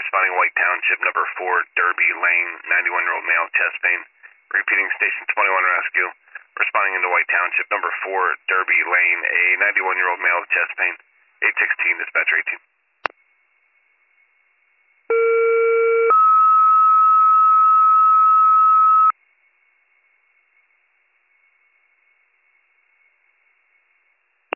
responding White Township, number 4, Derby Lane, 91-year-old male, chest pain. Repeating station 21 rescue. Responding into White Township, number 4, Derby Lane, a 91-year-old male with chest pain. 816, dispatcher 18.